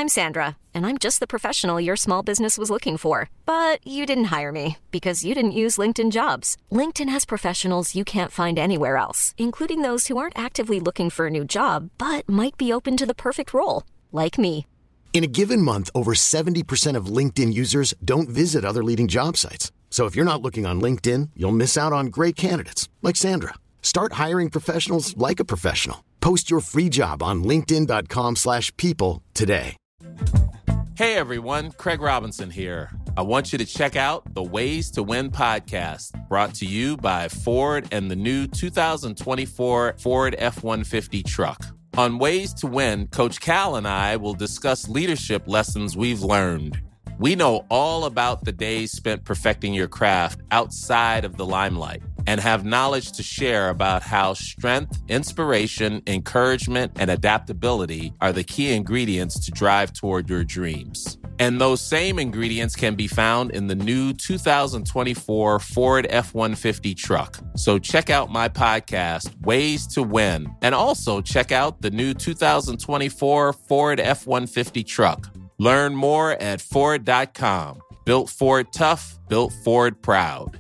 I'm Sandra, and I'm just the professional your small business was looking for. But you didn't hire me because you didn't use LinkedIn Jobs. LinkedIn has professionals you can't find anywhere else, including those who aren't actively looking for a new job, but might be open to the perfect role, like me. In a given month, over 70% of LinkedIn users don't visit other leading job sites. So if you're not looking on LinkedIn, you'll miss out on great candidates like Sandra. Start hiring professionals like a professional. Post your free job on linkedin.com/people today. Hey everyone, Craig Robinson here. I want you to check out the Ways to Win podcast, brought to you by Ford and the new 2024 Ford F-150 truck. On Ways to Win, Coach Cal and I will discuss leadership lessons we've learned. We know all about the days spent perfecting your craft outside of the limelight and have knowledge to share about how strength, inspiration, encouragement, and adaptability are the key ingredients to drive toward your dreams. And those same ingredients can be found in the new 2024 Ford F-150 truck. So check out my podcast, Ways to Win, and also check out the new 2024 Ford F-150 truck. Learn more at Ford.com. Built Ford tough, built Ford proud.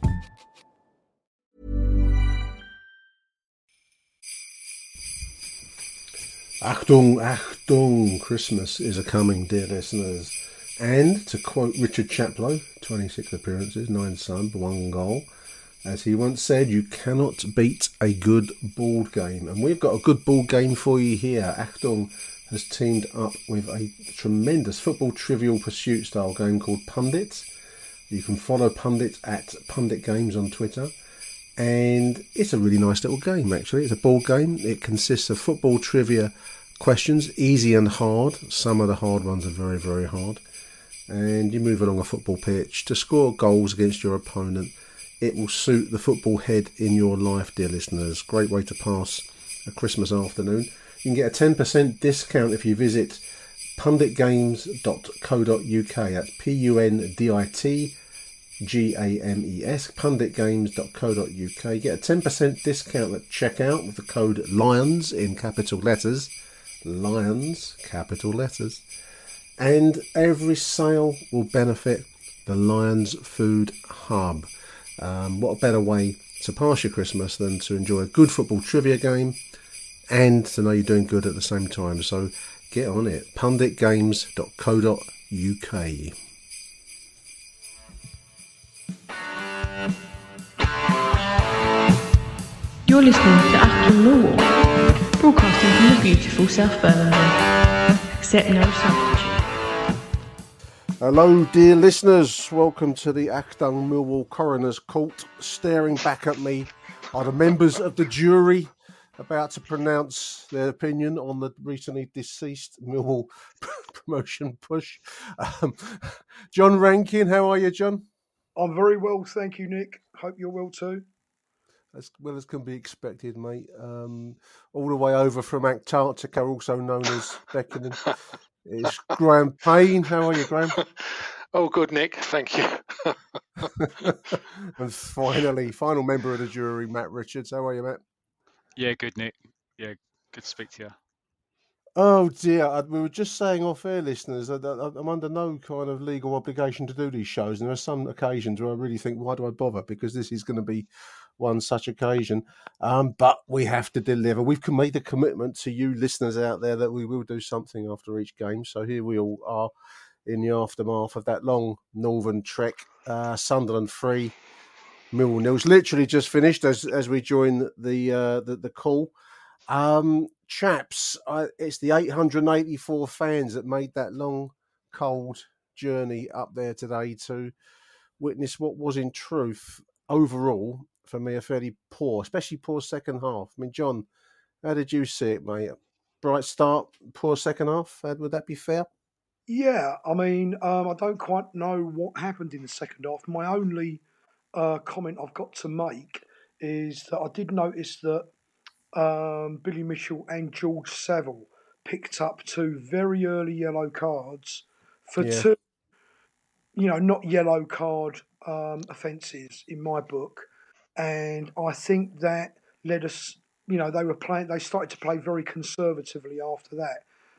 Achtung, Achtung, Christmas is a-coming, dear listeners. And to quote Richard Chaplow, 26 appearances, 9 subs, 1 goal. As he once said, you cannot beat a good board game. And we've got a good board game for you here. Achtung has teamed up with a tremendous football trivial pursuit style game called Pundit. You can follow Pundit at Pundit Games on Twitter. And it's a really nice little game, actually. It's a board game. It consists of football trivia questions, easy and hard. Some of the hard ones are very, very hard. And you move along a football pitch to score goals against your opponent. It will suit the football head in your life, dear listeners. Great way to pass a Christmas afternoon. You can get a 10% discount if you visit punditgames.co.uk. That's PUNDITGAMES, punditgames.co.uk. Get a 10% discount at checkout with the code LIONS in capital letters. LIONS, capital letters. And every sale will benefit the Lions Food Hub. What a better way to pass your Christmas than to enjoy a good football trivia game and to know you're doing good at the same time. So get on it. punditgames.co.uk. You're listening to Achtung Millwall, broadcasting from the beautiful South Birmingham. Accept no substitute. Hello, dear listeners. Welcome to the Achtung Millwall Coroner's Court. Staring back at me are the members of the jury about to pronounce their opinion on the recently deceased Millwall promotion push. John Rankin, how are you, John? I'm very well, thank you, Nick. Hope you're well too. As well as can be expected, mate. All the way over from Antarctica, also known as Beckenham, is Graham Payne. How are you, Graham? Oh, good, Nick. Thank you. And finally, final member of the jury, Matt Richards. How are you, Matt? Yeah, good, Nick. Yeah, good to speak to you. Oh dear, we were just saying off air, listeners, that I'm under no kind of legal obligation to do these shows, and there are some occasions where I really think, why do I bother? Because this is going to be one such occasion. But we have to deliver. We've made a commitment to you listeners out there that we will do something after each game. So here we all are in the aftermath of that long northern trek. Sunderland 3, Millwall 0. It's literally just finished as we join the call. Chaps, it's the 884 fans that made that long, cold journey up there today to witness what was in truth, overall, for me, a fairly poor, especially poor second half. I mean, John, how did you see it, mate? Bright start, poor second half. Would that be fair? Yeah, I mean, I don't quite know what happened in the second half. My only comment I've got to make is that I did notice that Billy Mitchell and George Saville picked up 2 very early yellow cards for 2, not yellow card offences in my book. And I think that led us, they started to play very conservatively after that.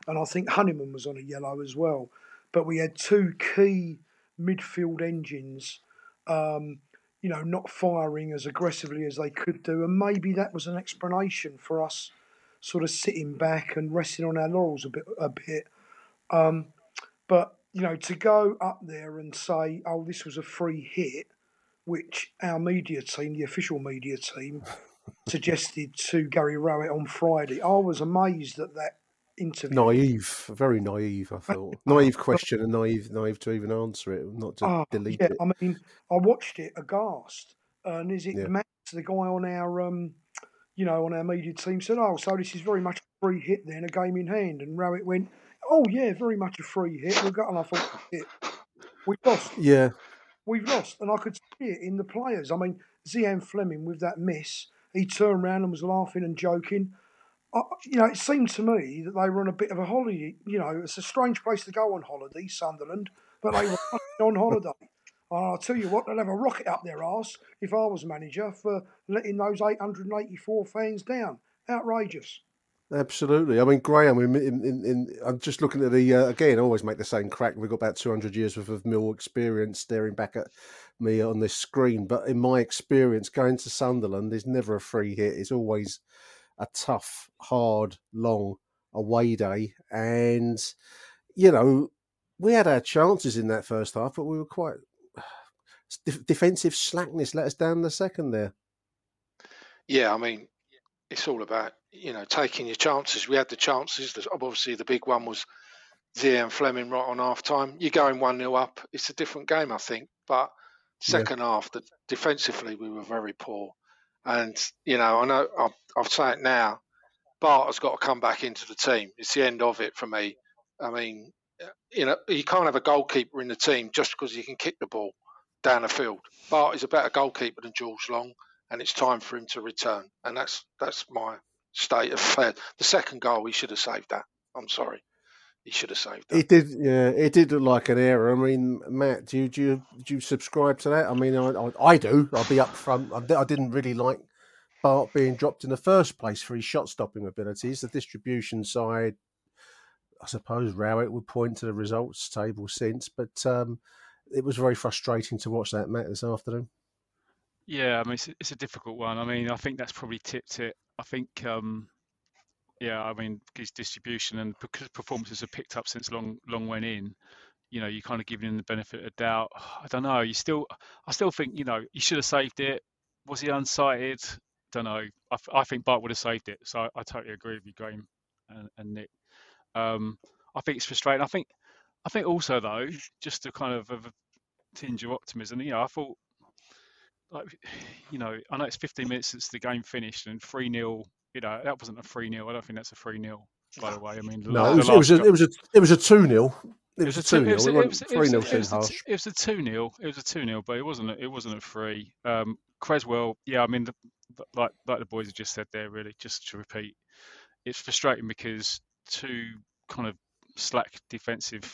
and I think Honeyman was on a yellow as well. But we had two key midfield engines, not firing as aggressively as they could do, and maybe that was an explanation for us sort of sitting back and resting on our laurels a bit. But to go up there and say, "Oh, this was a free hit," which our media team, the official media team, suggested to Gary Rowett on Friday, I was amazed at that interview. Very naive. I thought naive question and naive to even answer it, not to delete it. I mean, I watched it aghast, and Matt, the guy on our on our media team, said, "Oh, so this is very much a free hit then, a game in hand," and Rowett went, "Oh yeah, very much a free hit." And I thought, we lost. Yeah. We've lost, and I could see it in the players. I mean, Zian Fleming with that miss, he turned around and was laughing and joking. It seemed to me that they were on a bit of a holiday. It's a strange place to go on holiday, Sunderland, but they were on holiday. And I'll tell you what, they'll have a rocket up their arse if I was manager for letting those 884 fans down. Outrageous. Absolutely. I mean, Graham, I'm just looking at the, again, I always make the same crack. We've got about 200 years worth of Mill experience staring back at me on this screen. But in my experience, going to Sunderland is never a free hit. It's always a tough, hard, long away day. And, we had our chances in that first half, but we were quite... defensive slackness let us down the second there. Yeah, I mean, it's all about, taking your chances. We had the chances. Obviously, the big one was Zian Fleming right on half-time. You're going 1-0 up. It's a different game, I think. But second half, defensively, we were very poor. And, I know I'll say it now, Bart has got to come back into the team. It's the end of it for me. I mean, you can't have a goalkeeper in the team just because he can kick the ball down the field. Bart is a better goalkeeper than George Long, and it's time for him to return. And that's my state of affairs. The second goal, he should have saved that. I'm sorry. He should have saved that. It did, yeah. It did look like an error. I mean, Matt, do you subscribe to that? I mean, I do. I'll be up front. I didn't really like Bart being dropped in the first place for his shot-stopping abilities. The distribution side, I suppose Rowett would point to the results table since, but it was very frustrating to watch that, Matt, this afternoon. Yeah, I mean, it's a difficult one. I mean, I think that's probably tipped it. I think, because distribution and because performances have picked up since Long went in, you're kind of giving him the benefit of doubt. I don't know. I still think, he should have saved it. Was he unsighted? Don't know. I think Bart would have saved it. So I totally agree with you, Graham and Nick. I think it's frustrating. I think also though, just to kind of have a tinge of optimism, I thought, I know it's 15 minutes since the game finished and 3-0. That wasn't a 3-0. I don't think that's a 3-0. By the way, I mean, no, it was a 2-0. It was a 2-0. It was 3-0 seems harsh. It was a 2-0. It was a 2-0, but it wasn't a 3. Cresswell, yeah, I mean, like the boys have just said there, really, just to repeat, it's frustrating because two kind of slack defensive,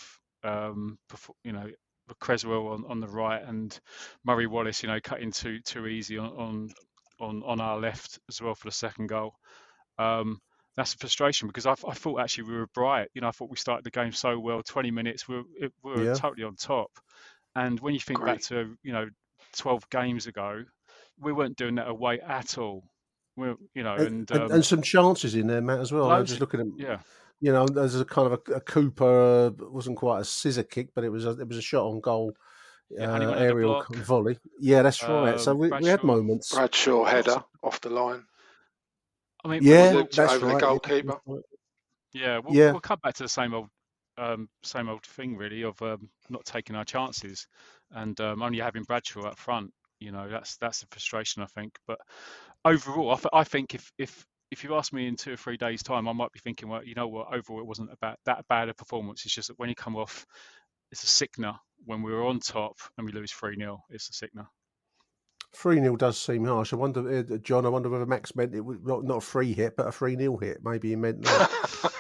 Cresswell on the right and Murray Wallace, cutting too easy on our left as well for the second goal. That's a frustration because I thought actually we were bright. I thought we started the game so well. 20 minutes, we were totally on top. And when you think back to 12 games ago, we weren't doing that away at all. And some chances in there, Matt, as well. I was just looking at there's a kind of a Cooper, wasn't quite a scissor kick, but it was a shot on goal, aerial volley. Yeah, that's right. So we had moments. Bradshaw header off the line. I mean, that's over right. The goalkeeper. We'll come back to the same old thing, really, of not taking our chances and only having Bradshaw up front. That's a frustration, I think. But overall, I think if you ask me in 2 or 3 days' time, I might be thinking, well, you know what, overall it wasn't about that bad a performance. It's just that when you come off, it's a sickener. When we were on top and we lose 3-0, it's a sickener. 3-0 does seem harsh. I wonder, John, whether Max meant it was not a free hit, but a 3-0 hit. Maybe he meant that.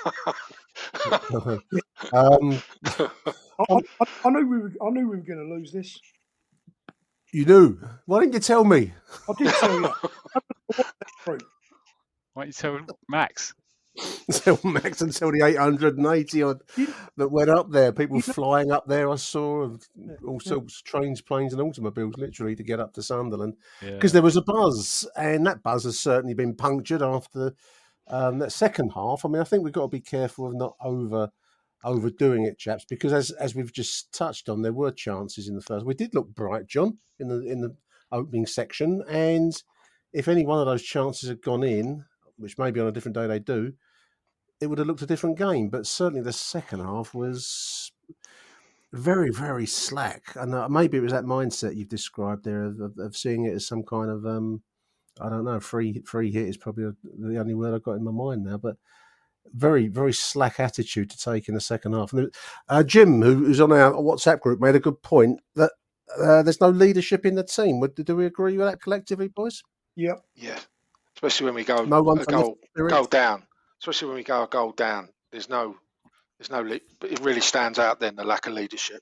I knew we were going to lose this. You knew? Why didn't you tell me? I did tell you. Why don't you tell Max? until Max, until the 880 odd that went up there. People flying up there, I saw, and all sorts of trains, planes, and automobiles, literally, to get up to Sunderland because there was a buzz, and that buzz has certainly been punctured after that second half. I mean, I think we've got to be careful of not overdoing it, chaps, because as we've just touched on, there were chances in the first. We did look bright, John, in the opening section, and if any one of those chances had gone in, which maybe on a different day they do, it would have looked a different game. But certainly the second half was very, very slack, and maybe it was that mindset you've described there of seeing it as some kind of I don't know, free hit is probably the only word I've got in my mind now, but very, very slack attitude to take in the second half. And Jim, who's on our WhatsApp group, made a good point that there's no leadership in the team. Do we agree with that collectively, boys? Yep. Yeah. Especially when we go goal down. Especially when we go a goal down. There's no but it really stands out then, the lack of leadership.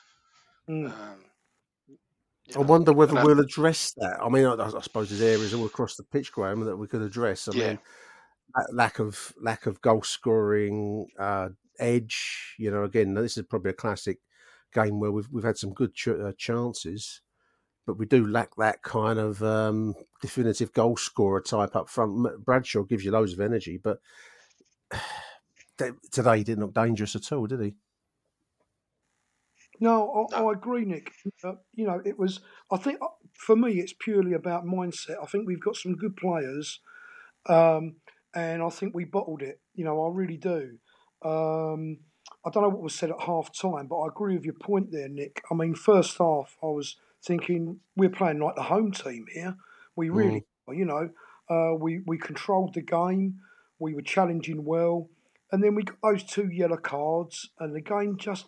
I wonder whether we'll address that. I mean, I suppose there's areas all across the pitch, Graham, that we could address. I mean, that lack of goal scoring edge. You know, again, this is probably a classic game where we've had some good chances, but we do lack that kind of definitive goal scorer type up front. Bradshaw gives you loads of energy, but today he didn't look dangerous at all, did he? No, I agree, Nick. It was. I think for me, it's purely about mindset. I think we've got some good players, and I think we bottled it. I really do. I don't know what was said at half time, but I agree with your point there, Nick. I mean, first half, I was thinking we're playing like the home team here. We really, we controlled the game. We were challenging well, and then we got those 2 yellow cards, and the game just,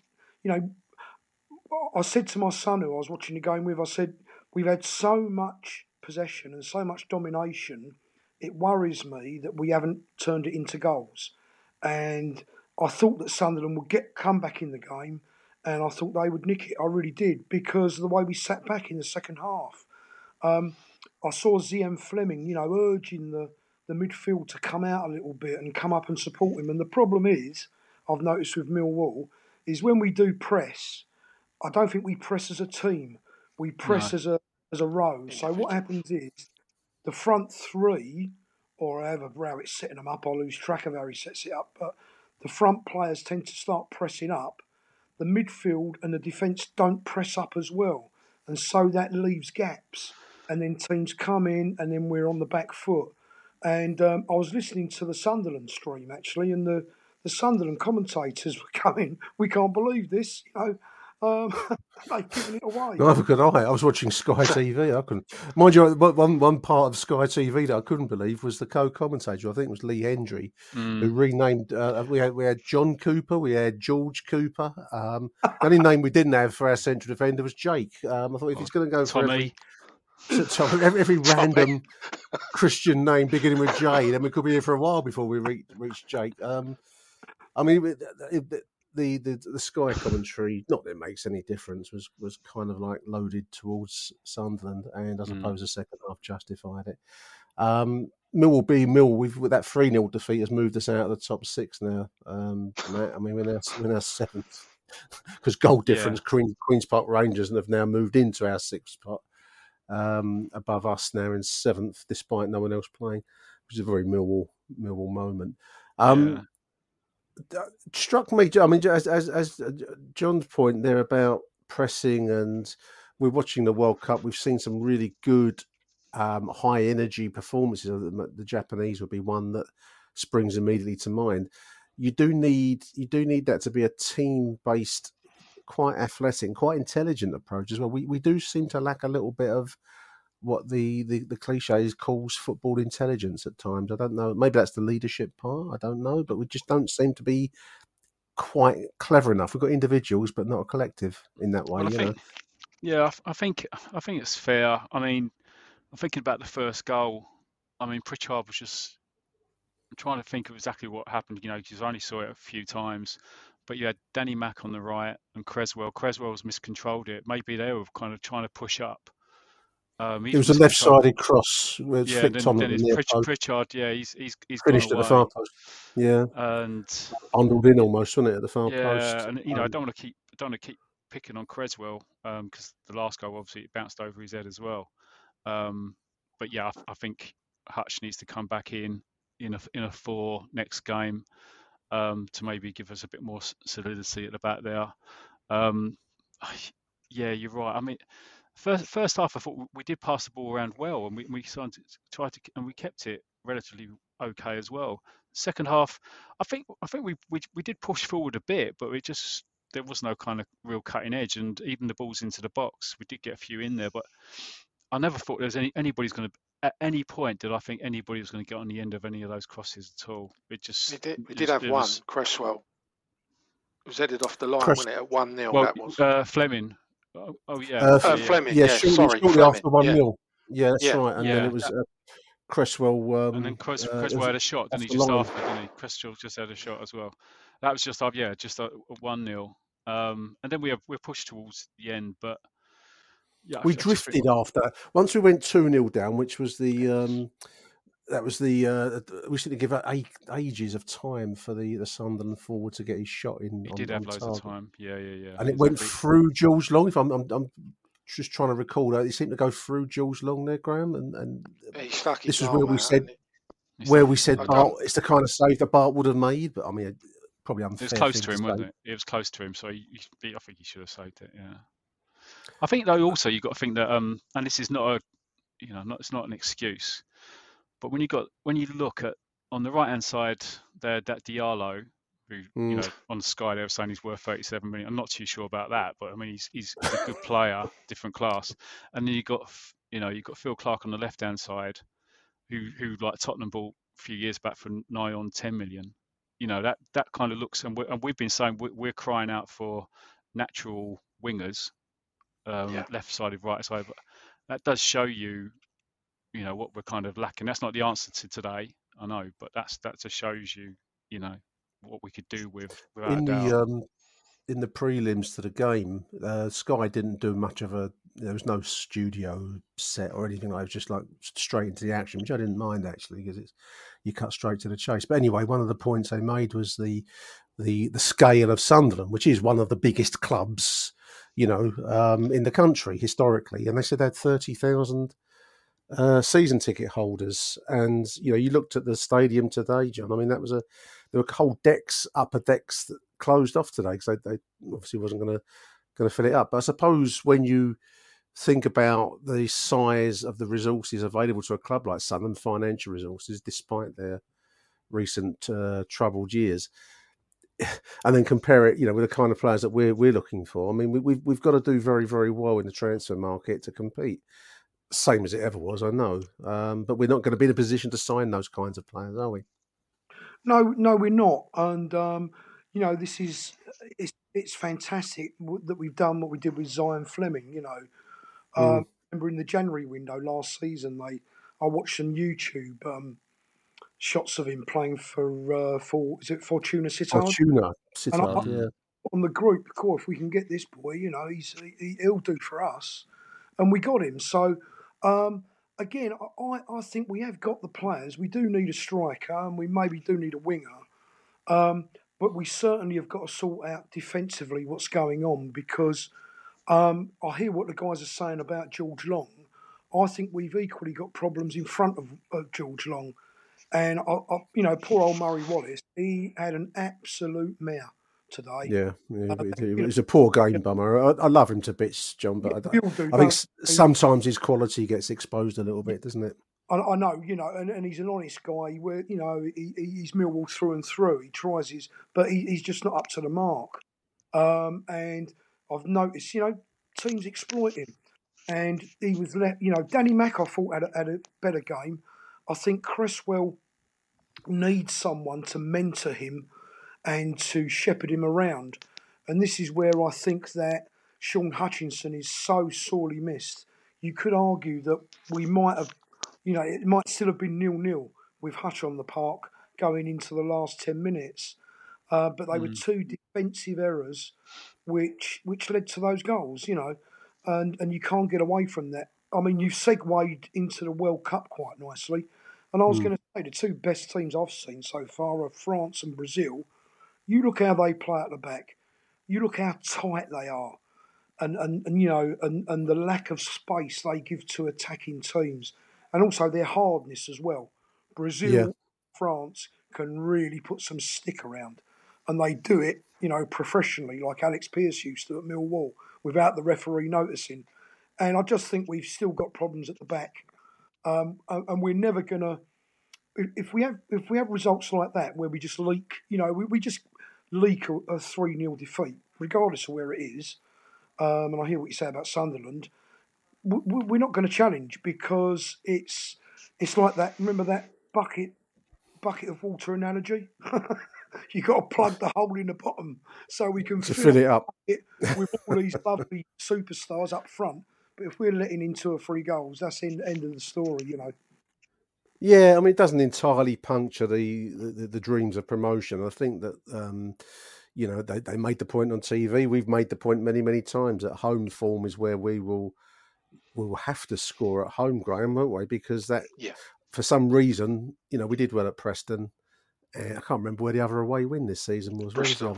I said to my son who I was watching the game with, I said, we've had so much possession and so much domination, it worries me that we haven't turned it into goals. And I thought that Sunderland would come back in the game, and I thought they would nick it. I really did, because of the way we sat back in the second half. I saw Zian Flemming, urging the midfield to come out a little bit and come up and support him. And the problem is, I've noticed with Millwall, is when we do press, I don't think we press as a team. We press as a row. So what happens is the front three, or however Rowett's setting them up, I lose track of how he sets it up, but the front players tend to start pressing up. The midfield and the defence don't press up as well. And so that leaves gaps. And then teams come in, and then we're on the back foot. And I was listening to the Sunderland stream, actually, and the Sunderland commentators were coming, we can't believe this, they've given it away. Neither could I. I was watching Sky TV. I couldn't. Mind you, one part of Sky TV that I couldn't believe was the co-commentator. I think it was Lee Hendry, who renamed. We had John Cooper, we had George Cooper. The only name we didn't have for our central defender was Jake. I thought if he's going to go for every random Christian name beginning with J, then we could be here for a while before we reach Jake. I mean, the Sky commentary, not that it makes any difference, was kind of like loaded towards Sunderland, and I suppose the second half justified it. Millwall being Mill, with that 3-0 defeat has moved us out of the top 6 now. Matt, I mean, we're now 7th because goal difference. Queen's Park Rangers have now moved into our 6th spot, above us now in 7th, despite no one else playing, which is a very Millwall moment. Struck me, I mean, as John's point there about pressing, and we're watching the World Cup, we've seen some really good high energy performances. The Japanese would be one that springs immediately to mind. You do need that to be a team based, quite athletic, quite intelligent approach as well. We do seem to lack a little bit of what the cliches calls football intelligence at times. I don't know. Maybe that's the leadership part. I don't know. But we just don't seem to be quite clever enough. We've got individuals, but not a collective in that way. Well, I think it's fair. I mean, I'm thinking about the first goal. I mean, Pritchard was just. I'm trying to think of exactly what happened. Because I only saw it a few times. But you had Danny Mack on the right and Creswell. Creswell's miscontrolled it. Maybe they were kind of trying to push up. It was a left-sided cross with flicked on then at the it's near post. Pritchard. Yeah, he's Finished gone at away. the far post. Yeah, and bundled in almost, wasn't it, at the far post? Yeah, and I don't want to keep picking on Creswell because the last goal obviously it bounced over his head as well. But yeah, I think Hutch needs to come back in a 4 next game to maybe give us a bit more solidity at the back there. Yeah, you're right. I mean, first half I thought we did pass the ball around well, and we tried to, and we kept it relatively okay as well. Second half, I think we did push forward a bit, but there was no kind of real cutting edge, and even the balls into the box, we did get a few in there, but I never thought there was anybody's going to. At any point, did I think anybody was going to get on the end of any of those crosses at all? We did have one, Cresswell. It was headed off the line, wasn't it, at 1-0? Well, that was. Fleming. Oh yeah. Fleming. Yeah, sorry. Shortly after 1-0. Yeah, that's right. And then Yeah. it was Cresswell. And then Cresswell had a shot, didn't he? Just after, didn't he? Cresswell just had a shot as well. That was just 1-0. And then we pushed towards the end, but yeah, we drifted after. Once we went 2-0 down, which was we seemed to give ages of time for the Sunderland forward to get his shot in. He did have loads of time. Yeah. And it went through George Long. If I'm just trying to recall that, it seemed to go through George Long there, Graham. And he stuck this was where we said Bart, it's the kind of save that Bart would have made. But I mean, probably unfair. It was close to him, wasn't it? It was close to him, so I think he should have saved it. Yeah. I think though also you've got to think that and this is not it's not an excuse, but when you look at on the right hand side there, that Diallo, who on Sky they were saying he's worth 37 million. I'm not too sure about that, but I mean he's a good player, different class. And then you've got Phil Clark on the left hand side, who like Tottenham bought a few years back for nigh on 10 million. That kind of looks, and we've been saying we're crying out for natural wingers. Left-sided, right-sided, but that does show you, what we're kind of lacking. That's not the answer to today, I know, but that just shows you, what we could do without doubt. In the prelims to the game, Sky didn't do much of there was no studio set or anything. I was just like straight into the action, which I didn't mind actually, because you cut straight to the chase. But anyway, one of the points they made was the scale of Sunderland, which is one of the biggest clubs, in the country historically. And they said they had 30,000 season ticket holders. And, you looked at the stadium today, John. I mean, there were whole upper decks that closed off today because they obviously wasn't going to fill it up. But I suppose when you think about the size of the resources available to a club like Sunderland, financial resources, despite their recent troubled years, and then compare it, with the kind of players that we're looking for. I mean, we've got to do very, very well in the transfer market to compete. Same as it ever was, I know, but we're not going to be in a position to sign those kinds of players, are we? No, we're not. And this is it's fantastic that we've done what we did with Zion Fleming. Remember in the January window last season, I watched some YouTube shots of him playing for is it Fortuna Sittard? Fortuna Sittard, yeah. On the group, of course, if we can get this boy, he'll do for us, and we got him. So again, I think we have got the players. We do need a striker, and we maybe do need a winger, but we certainly have got to sort out defensively what's going on, because I hear what the guys are saying about George Long. I think we've equally got problems in front of George Long. And, poor old Murray Wallace, he had an absolute mare today. Yeah, it was a poor game bummer. I love him to bits, John, but I think sometimes his quality gets exposed a little bit, doesn't it? I know, and he's an honest guy. Where he's Millwall through and through. He tries but he's just not up to the mark. And I've noticed, teams exploit him. And he was Danny Mack, I thought, had a better game. I think Cresswell needs someone to mentor him and to shepherd him around. And this is where I think that Sean Hutchinson is so sorely missed. You could argue that we might have, it might still have been 0-0 with Hutch on the park going into the last 10 minutes. But they were two defensive errors which led to those goals, and you can't get away from that I mean, you've segued into the World Cup quite nicely. And I was going to say the two best teams I've seen so far are France and Brazil. You look how they play at the back. You look how tight they are. And the lack of space they give to attacking teams. And also their hardness as well. Brazil, France can really put some stick around. And they do it, professionally, like Alex Pearce used to at Millwall, without the referee noticing. And I just think we've still got problems at the back. And we're never going to, if we have results like that where we just leak, we just leak a 3-0 defeat, regardless of where it is. And I hear what you say about Sunderland. We're not going to challenge because it's like that. Remember that bucket of water analogy? You got to plug the hole in the bottom so we can fill it up with all these lovely superstars up front. But if we're letting in 2 or 3 goals, that's the end of the story, Yeah, I mean, it doesn't entirely puncture the dreams of promotion. I think that, they made the point on TV. We've made the point many, many times that home form is where we will have to score at home, Graham, won't we? Because for some reason, we did well at Preston. I can't remember where the other away win this season was. Bristol.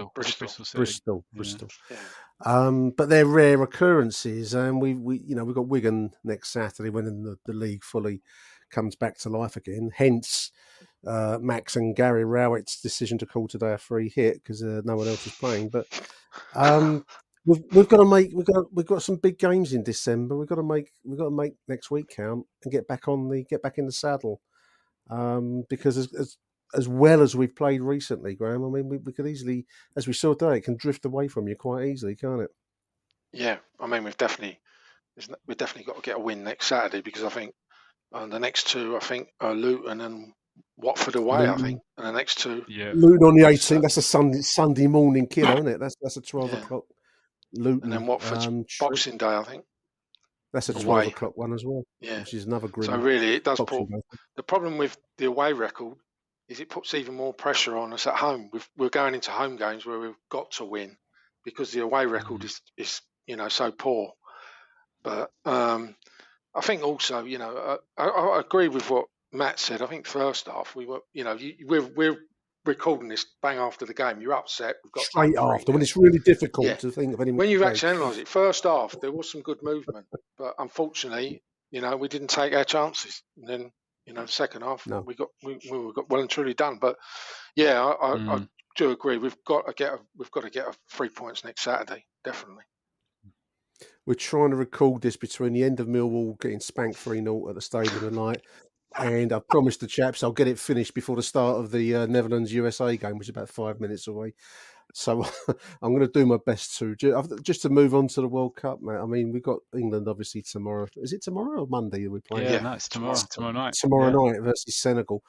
Yeah. But they're rare occurrences, and we've got Wigan next Saturday when the league fully comes back to life again. Hence, Max and Gary Rowett's decision to call today a free hit because no one else is playing. But we've got some big games in December. We've got to make next week count and get back in the saddle. Because as well as we've played recently, Graham, I mean, we could easily, as we saw today, it can drift away from you quite easily, can't it? Yeah, I mean, we've definitely got to get a win next Saturday because I think the next 2, I think, are Luton and Watford away. I think, and the next 2, Luton on the 18th. That's a Sunday morning killer, isn't it? That's a 12 o'clock. Luton, and then Watford's Boxing Day, I think. That's a 12 o'clock one as well. Yeah, which is another grim. So really, it does put the problem with the away record is it puts even more pressure on us at home. We're going into home games where we've got to win because the away record is so poor. But I think also, I agree with what Matt said. I think first half we were, we're recording this bang after the game. You're upset. We've got straight after when it's really difficult to think of any. When you've actually analysed it, first half there was some good movement, but unfortunately, we didn't take our chances. And then, the second half we got well and truly done. But yeah, I do agree. We've got to get 3 points next Saturday, definitely. We're trying to record this between the end of Millwall getting spanked 3-0 at the Stadium tonight, and I've promised the chaps I'll get it finished before the start of the Netherlands-USA game, which is about 5 minutes away. So I'm going to do my best to just to move on to the World Cup, mate. I mean, we've got England obviously tomorrow. Is it tomorrow or Monday we're playing? Yeah, no, it's tomorrow. Tomorrow night. Tomorrow night versus Senegal.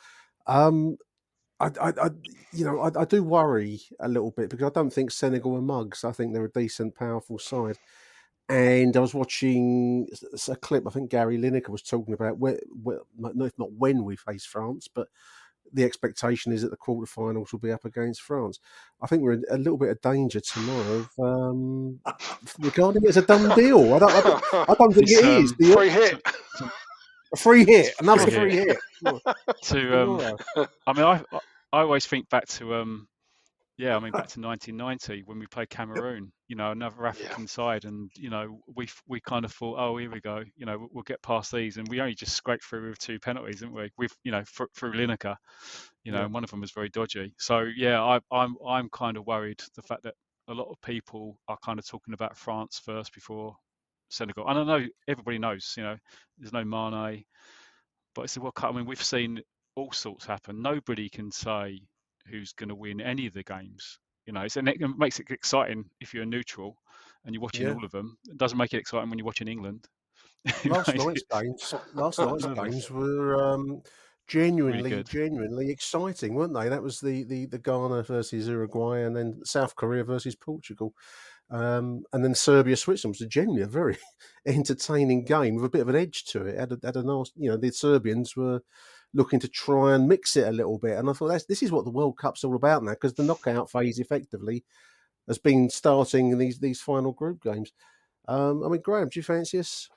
I do worry a little bit because I don't think Senegal are mugs. I think they're a decent, powerful side. And I was watching a clip. I think Gary Lineker was talking about if not when we face France, but the expectation is that the quarterfinals will be up against France. I think we're in a little bit of danger tomorrow regarding it as a done deal. I don't think it is. Free hit. A free hit. Another free hit. I mean, I always think back to back to 1990 when we played Cameroon. Another African side, and we kind of thought, oh, here we go. We'll get past these, and we only just scraped through with 2 penalties, didn't we? With through Lineker, and one of them was very dodgy. So yeah, I'm kind of worried the fact that a lot of people are kind of talking about France first before Senegal. And I know everybody knows, there's no Mane, but it's the World Cup. I mean, we've seen all sorts happen. Nobody can say who's going to win any of the games. It makes it exciting if you're neutral and you're watching all of them. It doesn't make it exciting when you're watching England. Last night's games were genuinely exciting, weren't they? That was the Ghana versus Uruguay, and then South Korea versus Portugal, and then Serbia Switzerland was genuinely a very entertaining game with a bit of an edge to it. Had a nice, the Serbians were looking to try and mix it a little bit. And I thought this is what the World Cup's all about now, because the knockout phase effectively has been starting in these final group games. I mean, Graham, do you fancy us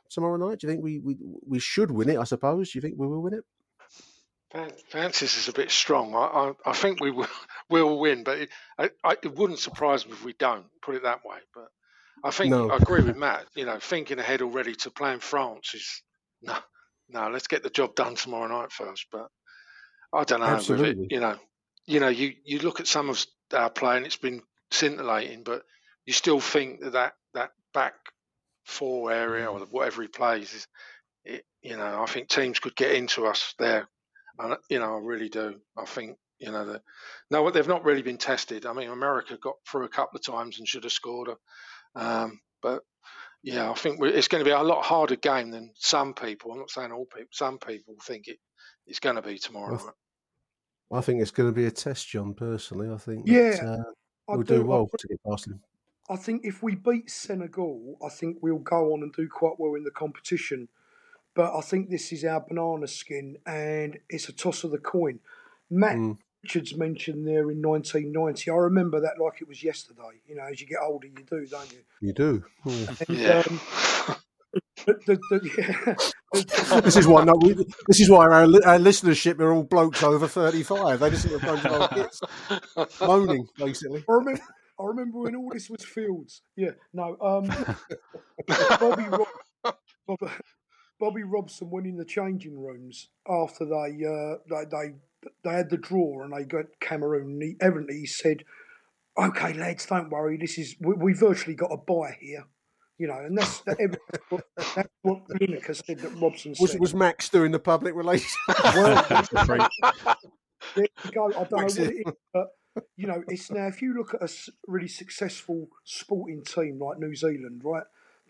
tomorrow night? Do you think we should win it? I suppose. Do you think we will win it? Fancies is a bit strong. I think we will win, but it wouldn't surprise me if we don't. Put it that way. But I think No. I agree with Matt. Thinking ahead already to playing France is no. Let's get the job done tomorrow night first. But I don't know. Absolutely. You look at some of our play and it's been scintillating, but you still think that back four area or whatever he plays is. I think teams could get into us there. I really do. I think, they've not really been tested. I mean, America got through a couple of times and should have scored. But, I think it's going to be a lot harder game than some people. I'm not saying all people. Some people think it's going to be tomorrow night. I think it's going to be a test, John, personally. I think we'll do well to get past them. I think if we beat Senegal, I think we'll go on and do quite well in the competition. But I think this is our banana skin, and it's a toss of the coin. Matt Richards mentioned there in 1990. I remember that like it was yesterday. As you get older, you do, don't you? You do. Yeah. This is why our listenership are all blokes over 35. They just bunch of old kids moaning, basically. I remember when all this was Fields. Yeah, no. Bobby Robson went in the changing rooms after they had the draw and they got Cameroon. He said, "Okay, lads, don't worry. We virtually got a bye here." And that's what Lineker said that Robson said. Was Max doing the public relations? Well, there you go. I don't know what it is, but it's now. If you look at a really successful sporting team like New Zealand, right?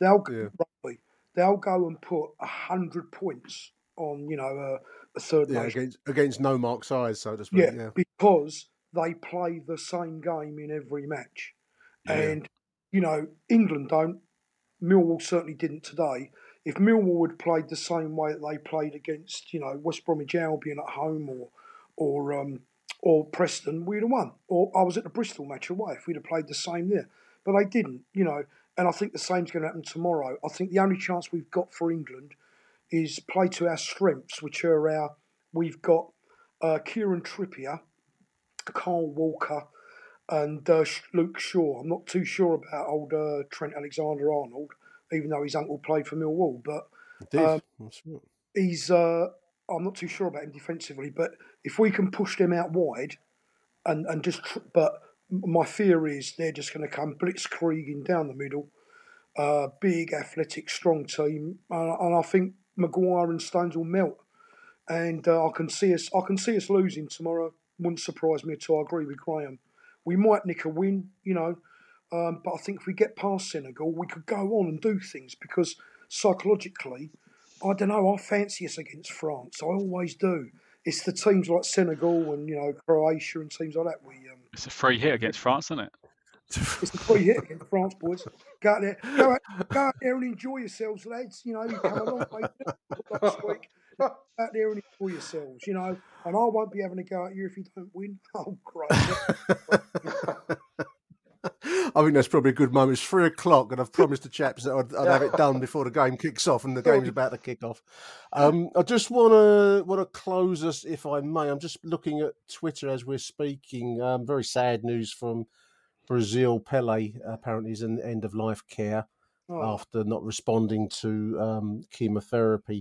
They'll go and put 100 points on, a third nation. Against no mark size, so to speak. Yeah, because they play the same game in every match. Yeah. And, England don't. Millwall certainly didn't today. If Millwall had played the same way that they played against, West Bromwich Albion at home or Preston, we'd have won. Or I was at the Bristol match away if we'd have played the same there. But they didn't, And I think the same's going to happen tomorrow. I think the only chance we've got for England is play to our strengths, which are we've got Kieran Trippier, Kyle Walker, and Luke Shaw. I'm not too sure about old Trent Alexander-Arnold, even though his uncle played for Millwall. But he's I'm not too sure about him defensively. But if we can push them out wide, and just but. My fear is they're just going to come blitzkrieging down the middle. Big, athletic, strong team, and I think Maguire and Stones will melt. And I can see us losing tomorrow. Wouldn't surprise me at all. I agree with Graham. We might nick a win, but I think if we get past Senegal, we could go on and do things because psychologically, I don't know. I fancy us against France. I always do. It's the teams like Senegal and Croatia and teams like that. It's a free hit against France, isn't it? It's a free hit against France, boys. Go out there and enjoy yourselves, lads. You come a long way last week. Go out there and enjoy yourselves. And I won't be having a go at you if you don't win. Oh, great. I think that's probably a good moment. It's 3:00, and I've promised the chaps that I'd have it done before the game kicks off, and the game's about to kick off. I just want to close us, if I may. I'm just looking at Twitter as we're speaking. Very sad news from Brazil. Pele apparently is in end of life care after not responding to chemotherapy.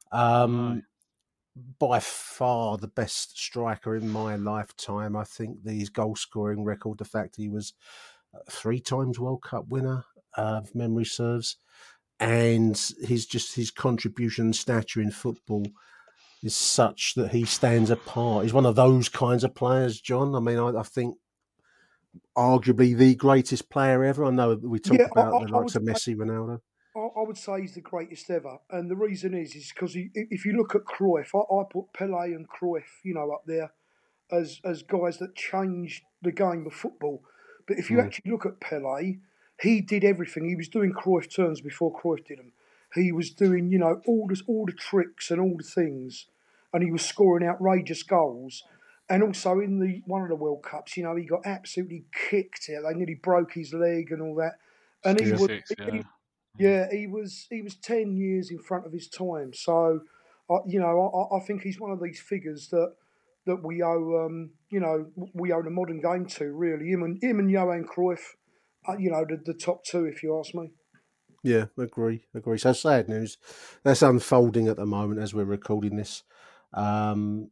By far the best striker in my lifetime. I think his goal scoring record, the fact he was 3 times World Cup winner, if memory serves, and his contribution and stature in football is such that he stands apart. He's one of those kinds of players, John. I mean, I think arguably the greatest player ever. I know we talk about the likes of Messi, Ronaldo. I would say he's the greatest ever, and the reason is because if you look at Cruyff, I put Pele and Cruyff, up there as guys that changed the game of football. But if you actually look at Pele, he did everything. He was doing Cruyff turns before Cruyff did them. He was doing, all the tricks and all the things, and he was scoring outrageous goals. And also in one of the World Cups, he got absolutely kicked. They nearly broke his leg and all that. And Yeah, he was 10 years in front of his time. So, I think he's one of these figures that we owe, we owe the modern game to, really. Him and Johan Cruyff, the top two, if you ask me. Yeah, agree. So sad news. That's unfolding at the moment as we're recording this. Don't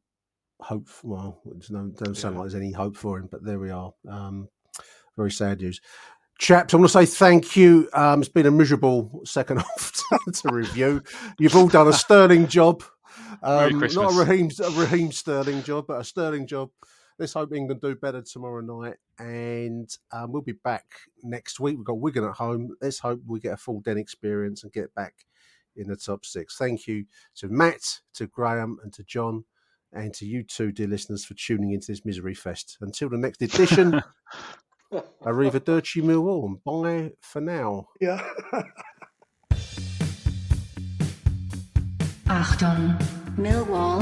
sound like there's any hope for him, but there we are. Very sad news. Chaps, I want to say thank you. It's been a miserable second half to review. You've all done a sterling job. Not a Raheem Sterling job, but a sterling job. Let's hope England do better tomorrow night. And we'll be back next week. We've got Wigan at home. Let's hope we get a full Den experience and get back in the top six. Thank you to Matt, to Graham, and to John, and to you too, dear listeners, for tuning into this misery fest. Until the next edition, arrivederci Millwall, and bye for now. Yeah. Achtung, Millwall.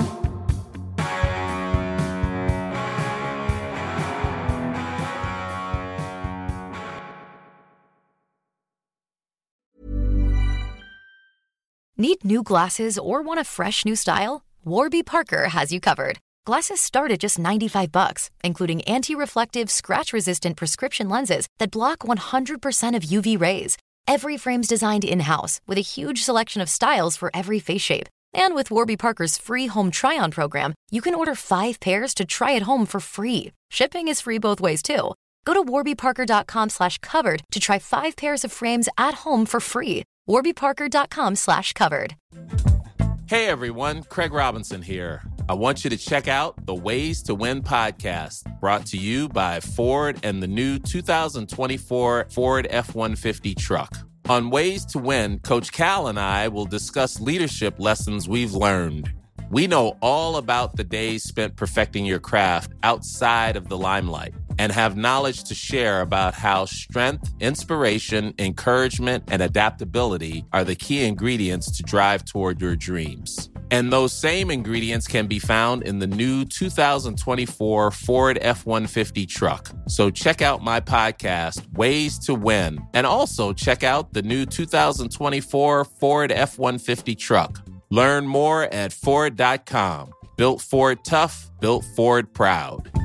Need new glasses or want a fresh new style? Warby Parker has you covered. Glasses start at just $95, including anti-reflective, scratch-resistant prescription lenses that block 100% of UV rays. Every frame's designed in-house with a huge selection of styles for every face shape. And with Warby Parker's free home try-on program, you can order 5 pairs to try at home for free. Shipping is free both ways, too. Go to warbyparker.com/covered to try 5 pairs of frames at home for free. warbyparker.com/covered. Hey everyone, Craig Robinson here. I want you to check out the Ways to Win podcast, brought to you by Ford and the new 2024 Ford F-150 truck. On Ways to Win, Coach Cal and I will discuss leadership lessons we've learned. We know all about the days spent perfecting your craft outside of the limelight and have knowledge to share about how strength, inspiration, encouragement, and adaptability are the key ingredients to drive toward your dreams. And those same ingredients can be found in the new 2024 Ford F-150 truck. So check out my podcast, Ways to Win, and also check out the new 2024 Ford F-150 truck. Learn more at Ford.com. Built Ford tough, built Ford proud.